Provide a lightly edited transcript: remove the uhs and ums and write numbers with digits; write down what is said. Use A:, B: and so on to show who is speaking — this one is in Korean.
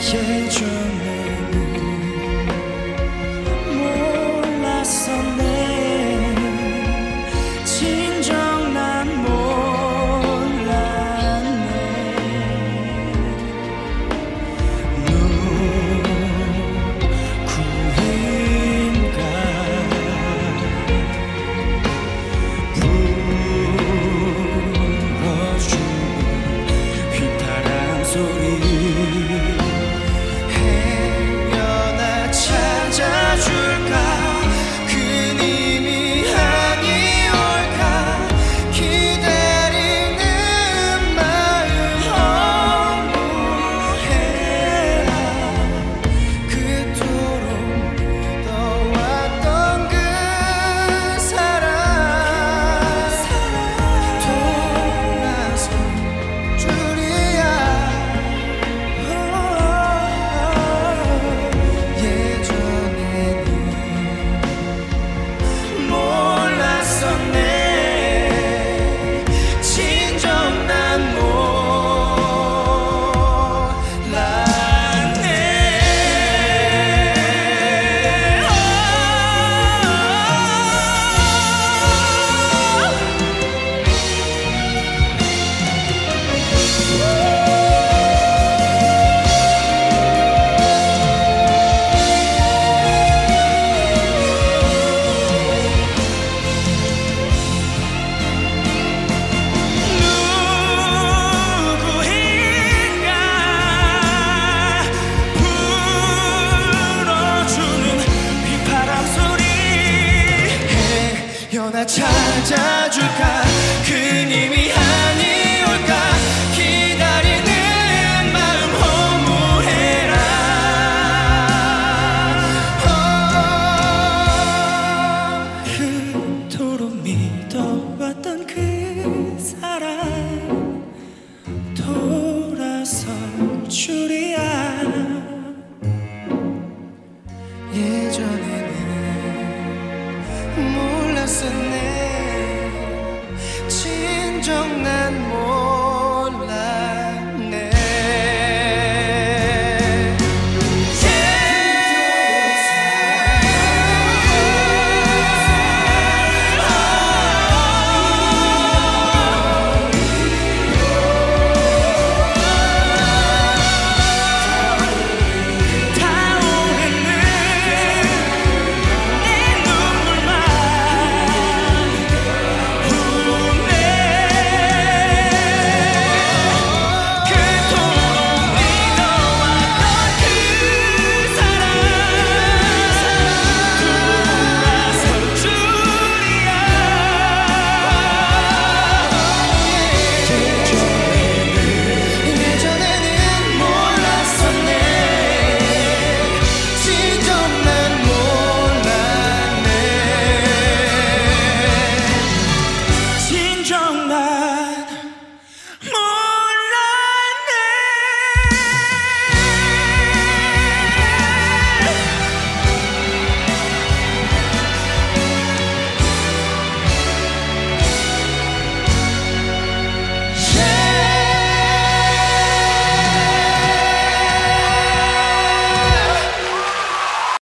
A: 예전에는 몰랐었네. 진정 난 몰랐네. 누구인가 불어주는 휘파람 소리. 헤어나 찾아줄까? 그님이 아니 올까? 기다리는 마음 허무해라. 그토록 믿어왔던 그 사람 돌아설 줄이야. 예전에는 몰랐었네. 진정 난 몰랐네. 누구인가 불어주는 휘파람 소리. 헤어나 찾아줄까? 그님이 아니 올까? 기다리는 마음 허무해라. 그토록 믿어왔던 그 사람 돌아설 줄이야. 예전에는 몰랐었네. 진정 난 몰랐네.